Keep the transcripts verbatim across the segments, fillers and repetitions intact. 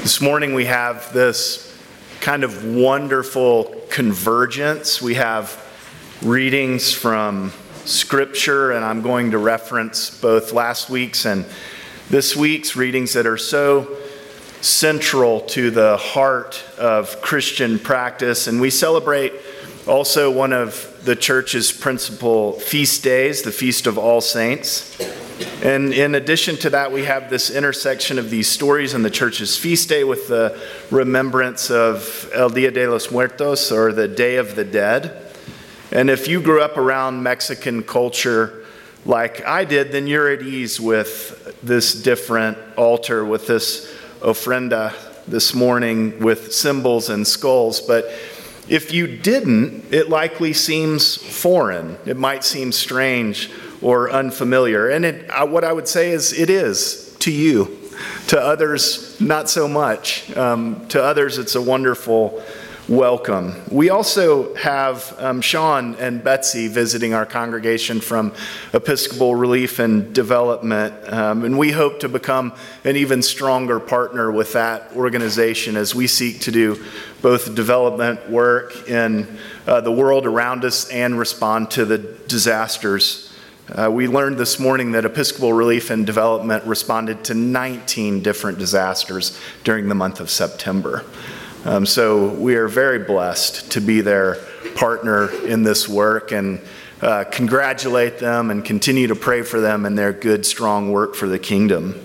This morning we have this kind of wonderful convergence. We have readings from Scripture, and I'm going to reference both last week's and this week's readings that are so central to the heart of Christian practice. And we celebrate also one of the church's principal feast days, the Feast of All Saints. And in addition to that, we have this intersection of these stories in the church's feast day with the remembrance of El Día de los Muertos, or the Day of the Dead. And if you grew up around Mexican culture like I did, then you're at ease with this different altar, with this ofrenda this morning with symbols and skulls. But if you didn't, it likely seems foreign. It might seem strange or unfamiliar. And it, uh, what I would say is it is to you. To others, not so much. Um, to others, it's a wonderful welcome. We also have um, Sean and Betsy visiting our congregation from Episcopal Relief and Development. Um, and we hope to become an even stronger partner with that organization as we seek to do both development work in uh, the world around us and respond to the disasters. Uh, we learned this morning that Episcopal Relief and Development responded to nineteen different disasters during the month of September. Um, so we are very blessed to be their partner in this work, and uh, congratulate them and continue to pray for them and their good, strong work for the kingdom.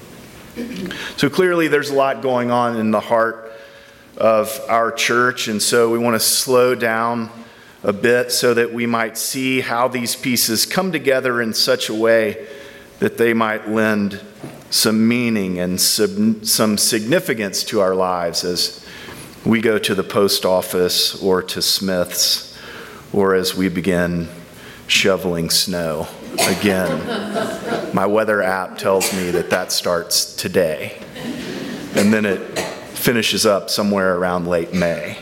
So clearly there's a lot going on in the heart of our church, and so we want to slow down a bit so that we might see how these pieces come together in such a way that they might lend some meaning and some, some significance to our lives as we go to the post office or to Smith's, or as we begin shoveling snow again. My weather app tells me that that starts today, and then it finishes up somewhere around late May.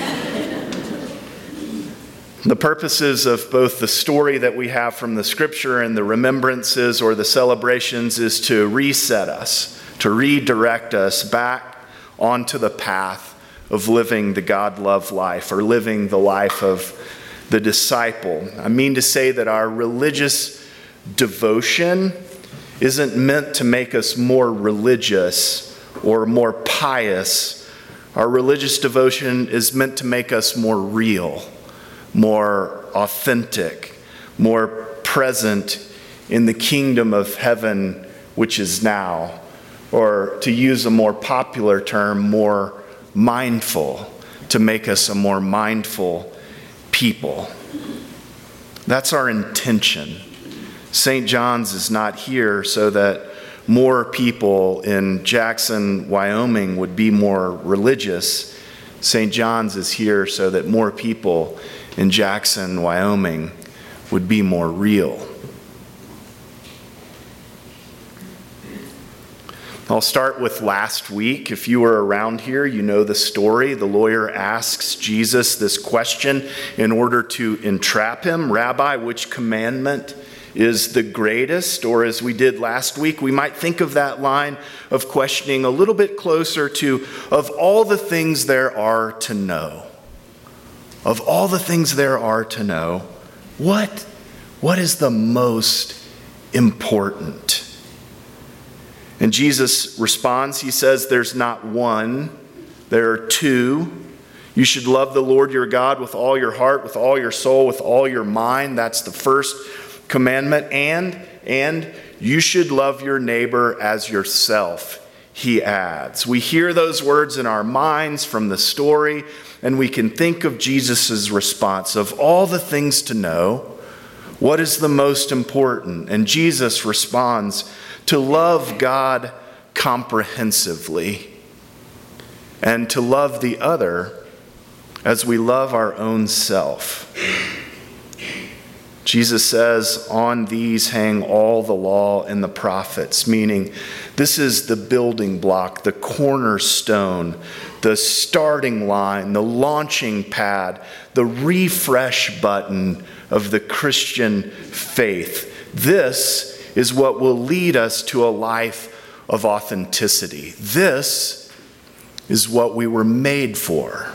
The purposes of both the story that we have from the Scripture and the remembrances or the celebrations is to reset us, to redirect us back onto the path of living the God-loved life, or living the life of the disciple. I mean to say that our religious devotion isn't meant to make us more religious or more pious. Our religious devotion is meant to make us more real, more authentic, more present in the kingdom of heaven, which is now. Or to use a more popular term, more mindful, to make us a more mindful people. That's our intention. Saint John's is not here so that more people in Jackson, Wyoming would be more religious. Saint John's is here so that more people in Jackson, Wyoming would be more real. I'll start with last week. If you were around here, you know the story. The lawyer asks Jesus this question in order to entrap him. Rabbi, which commandment is the greatest? Or as we did last week, we might think of that line of questioning a little bit closer to, of all the things there are to know. Of all the things there are to know, what, what is the most important? And Jesus responds, he says, there's not one, there are two. You should love the Lord your God with all your heart, with all your soul, with all your mind. That's the first commandment. And, and you should love your neighbor as yourself, he adds. We hear those words in our minds from the story, and we can think of Jesus' response. Of all the things to know, what is the most important? And Jesus responds, to love God comprehensively and to love the other as we love our own self. Jesus says, on these hang all the law and the prophets, meaning this is the building block, the cornerstone, the starting line, the launching pad, the refresh button of the Christian faith. This is what will lead us to a life of authenticity. This is what we were made for.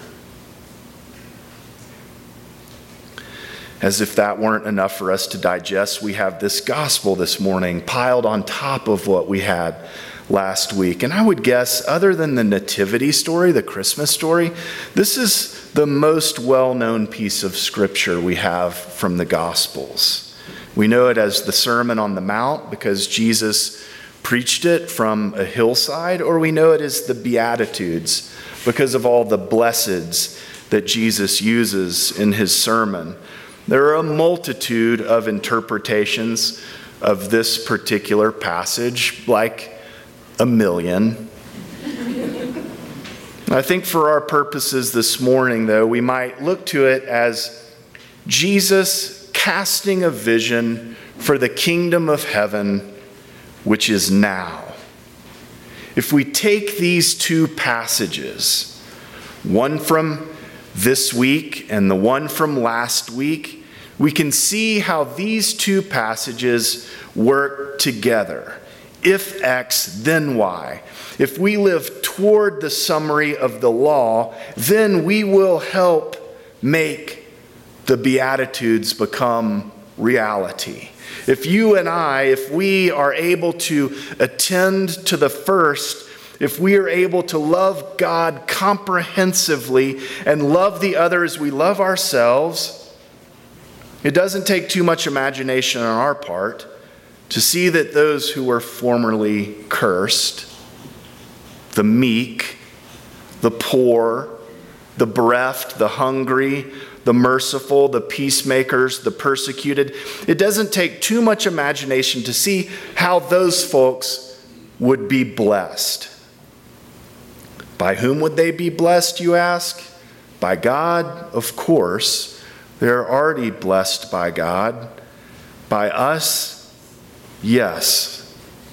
As if that weren't enough for us to digest, we have this gospel this morning piled on top of what we had last week. And I would guess, other than the nativity story, the Christmas story, this is the most well-known piece of scripture we have from the Gospels. We know it as the Sermon on the Mount because Jesus preached it from a hillside, or we know it as the Beatitudes because of all the blesseds that Jesus uses in his sermon. There are a multitude of interpretations of this particular passage, like a million. I think for our purposes this morning, though, we might look to it as Jesus casting a vision for the kingdom of heaven, which is now. If we take these two passages, one from this week and the one from last week, we can see how these two passages work together. If X, then Y. If we live toward the summary of the law, then we will help make the Beatitudes become reality. If you and I, if we are able to attend to the first, if we are able to love God comprehensively and love the other as we love ourselves, it doesn't take too much imagination on our part to see that those who were formerly cursed, the meek, the poor, the bereft, the hungry, the merciful, the peacemakers, the persecuted, it doesn't take too much imagination to see how those folks would be blessed. By whom would they be blessed, you ask? By God, of course. They're already blessed by God. By us, yes.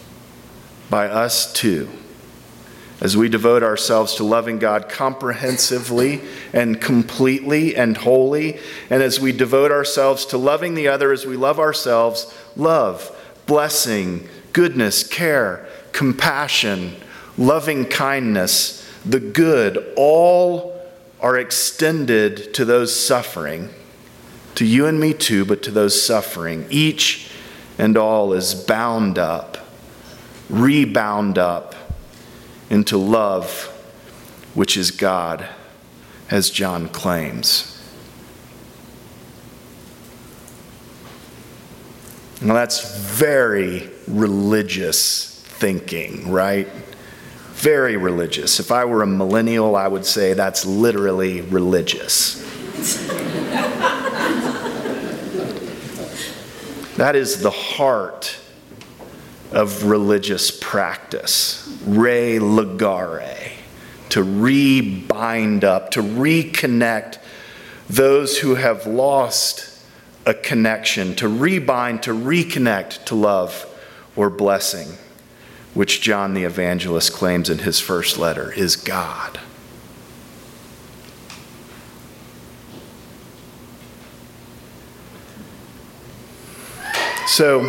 By us too. As we devote ourselves to loving God comprehensively and completely and wholly, and as we devote ourselves to loving the other as we love ourselves, love, blessing, goodness, care, compassion, loving kindness, the good, all are extended to those suffering. To you and me too, but to those suffering. Each and all is bound up, rebound up into love, which is God, as John claims. Now that's very religious thinking, right? Very religious. If I were a millennial, I would say that's literally religious. That is the heart of religious practice. Re ligare, to re-bind up, to reconnect those who have lost a connection, to rebind, to reconnect to love or blessing, which John the Evangelist claims in his first letter is God. So,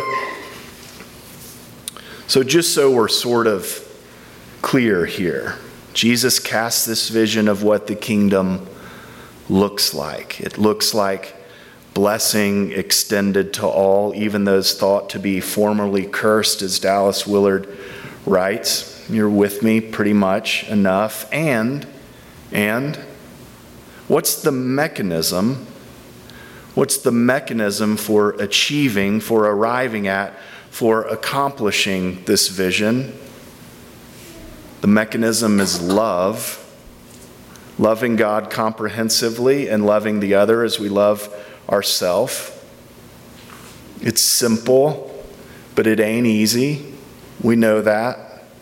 so just so we're sort of clear here, Jesus casts this vision of what the kingdom looks like. It looks like blessing extended to all, even those thought to be formerly cursed, as Dallas Willard writes. You're with me pretty much enough. And, and, what's the mechanism What's the mechanism for achieving, for arriving at, for accomplishing this vision? The mechanism is love. Loving God comprehensively and loving the other as we love ourselves. It's simple, but it ain't easy. We know that.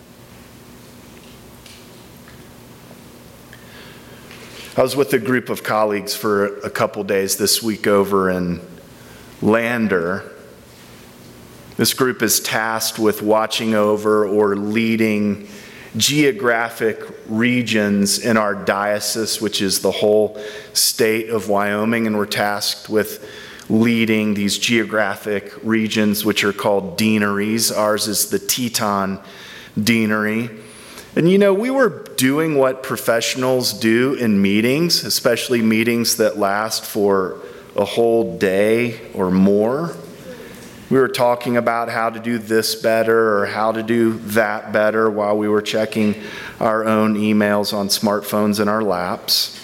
I was with a group of colleagues for a couple days this week over in Lander. This group is tasked with watching over or leading geographic regions in our diocese, which is the whole state of Wyoming, and we're tasked with leading these geographic regions, which are called deaneries. Ours is the Teton Deanery. And you know, we were doing what professionals do in meetings, especially meetings that last for a whole day or more. We were talking about how to do this better or how to do that better while we were checking our own emails on smartphones in our laps.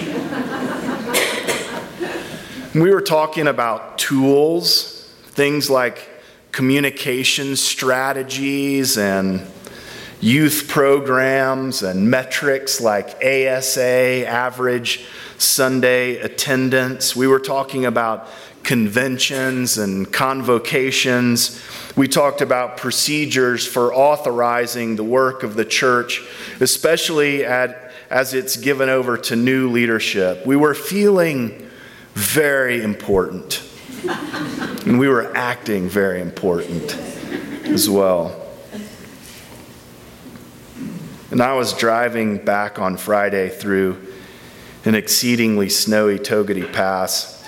We were talking about tools, things like communication strategies and youth programs and metrics like A S A, average Sunday attendance. We were talking about conventions and convocations. We talked about procedures for authorizing the work of the church, especially at, as it's given over to new leadership. We were feeling very important, and we were acting very important as well. And I was driving back on Friday through an exceedingly snowy Togety Pass.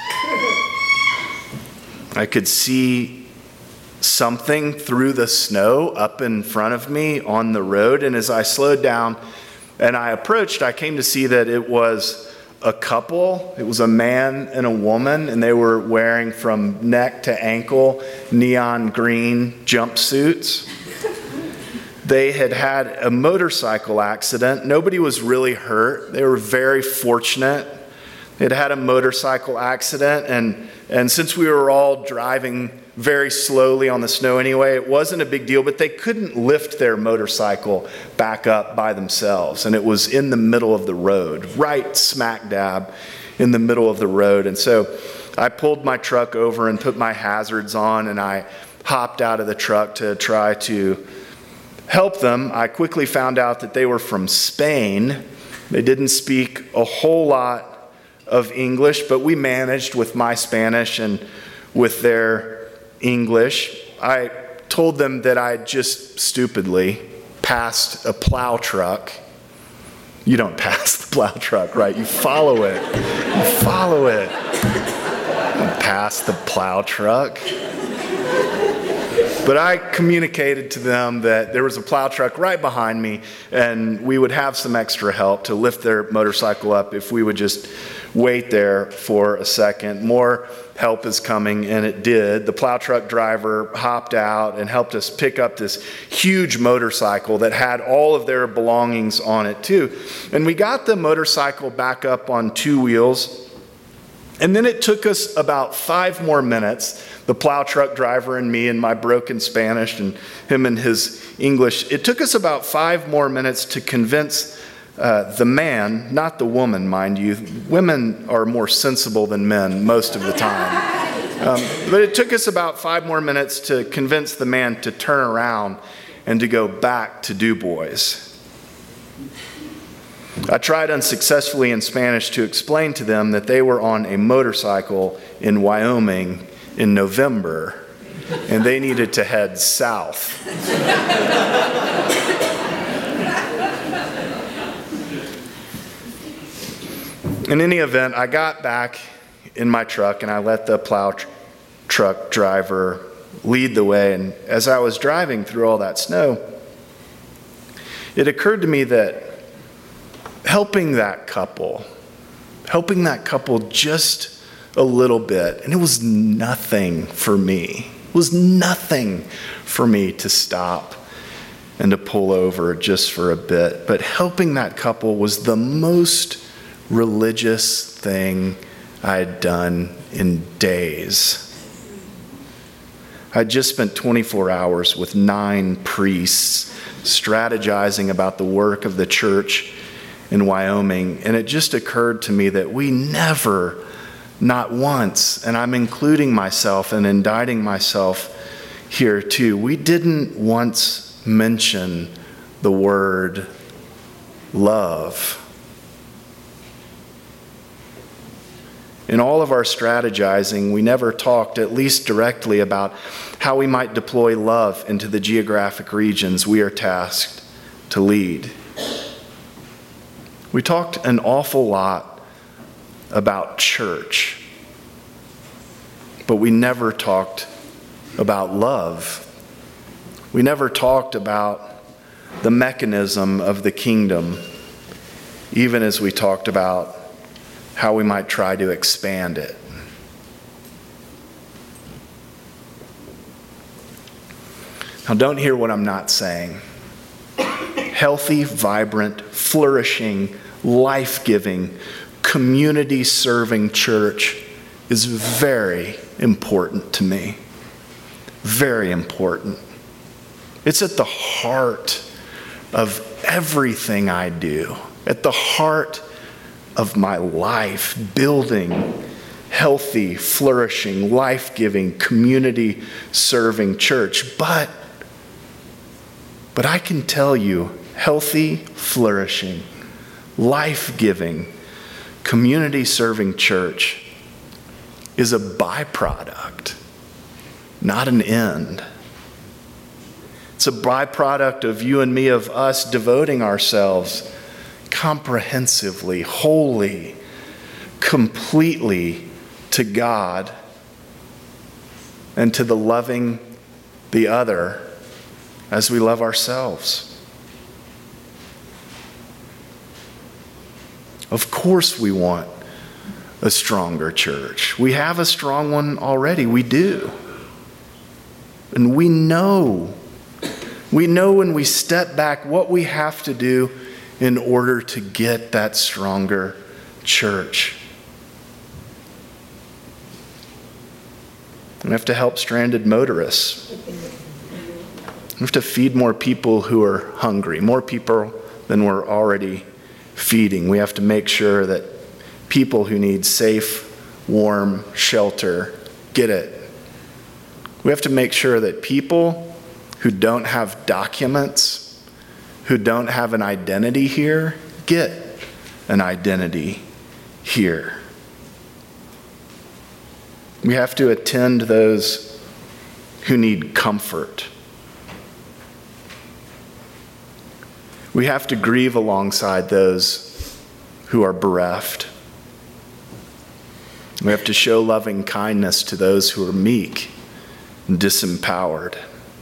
I could see something through the snow up in front of me on the road, and as I slowed down and I approached, I came to see that it was a couple. It was a man and a woman, and they were wearing from neck to ankle neon green jumpsuits. They had had a motorcycle accident. Nobody was really hurt. They were very fortunate. They'd had a motorcycle accident, and, and since we were all driving very slowly on the snow anyway, it wasn't a big deal, but they couldn't lift their motorcycle back up by themselves, and it was in the middle of the road, right smack dab in the middle of the road. And so I pulled my truck over and put my hazards on, and I hopped out of the truck to try to help them. I quickly found out that they were from Spain. They didn't speak a whole lot of English, but we managed with my Spanish and with their English. I told them that I just stupidly passed a plow truck. You don't pass the plow truck, right? You follow it. You follow it. You don't pass the plow truck. But I communicated to them that there was a plow truck right behind me, and we would have some extra help to lift their motorcycle up if we would just wait there for a second. More help is coming, and it did. The plow truck driver hopped out and helped us pick up this huge motorcycle that had all of their belongings on it too. And we got the motorcycle back up on two wheels. And then it took us about five more minutes, the plow truck driver and me and my broken Spanish and him and his English. It took us about five more minutes to convince uh, the man, not the woman, mind you. Women are more sensible than men most of the time. Um, but it took us about five more minutes to convince the man to turn around and to go back to Du Bois. I tried unsuccessfully in Spanish to explain to them that they were on a motorcycle in Wyoming in November, and they needed to head south. In any event, I got back in my truck and I let the plow tr- truck driver lead the way. And as I was driving through all that snow, it occurred to me that helping that couple, helping that couple just a little bit, and it was nothing for me. It was nothing for me to stop and to pull over just for a bit. But helping that couple was the most religious thing I had done in days. I just spent twenty-four hours with nine priests strategizing about the work of the church in Wyoming, and it just occurred to me that we never, not once, and I'm including myself and indicting myself here too, we didn't once mention the word love. In all of our strategizing, we never talked, at least directly, about how we might deploy love into the geographic regions we are tasked to lead. We talked an awful lot about church, but we never talked about love. We never talked about the mechanism of the kingdom, even as we talked about how we might try to expand it. Now, don't hear what I'm not saying. Healthy, vibrant, flourishing, life-giving, community-serving church is very important to me. Very important. It's at the heart of everything I do, at the heart of my life, building healthy, flourishing, life-giving, community-serving church. But, but I can tell you, healthy, flourishing, life-giving, community-serving church is a byproduct, not an end. It's a byproduct of you and me, of us devoting ourselves comprehensively, wholly, completely to God and to the loving the other as we love ourselves. Of course we want a stronger church. We have a strong one already. We do. And we know, we know when we step back what we have to do in order to get that stronger church. We have to help stranded motorists. We have to feed more people who are hungry, more people than we're already feeding. We have to make sure that people who need safe, warm shelter get it. We have to make sure that people who don't have documents, who don't have an identity here, get an identity here. We have to attend those who need comfort. We have to grieve alongside those who are bereft. We have to show loving kindness to those who are meek and disempowered.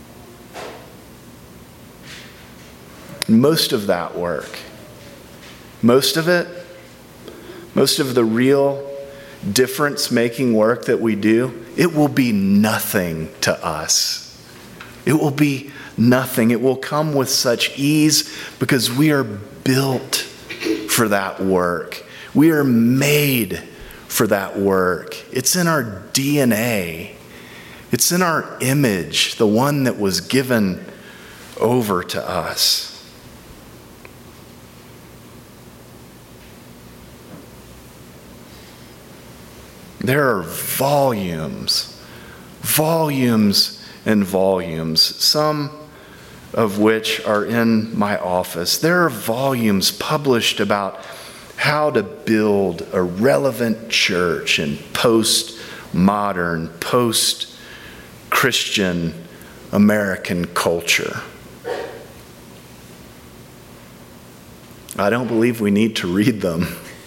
Most of that work, most of it, most of the real difference-making work that we do, it will be nothing to us. It will be nothing. It will come with such ease because we are built for that work. We are made for that work. It's in our D N A. It's in our image, the one that was given over to us. There are volumes, volumes and volumes, some of which are in my office. There are volumes published about how to build a relevant church in post-modern, post-Christian American culture. I don't believe we need to read them.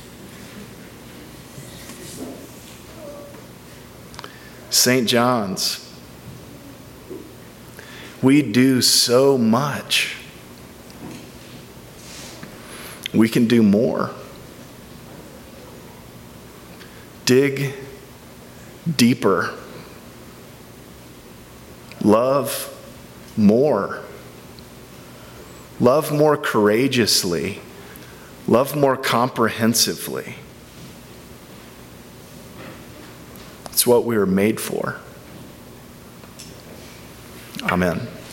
Saint John's. We do so much. We can do more. Dig deeper. Love more. Love more courageously. Love more comprehensively. It's what we were made for. Amen.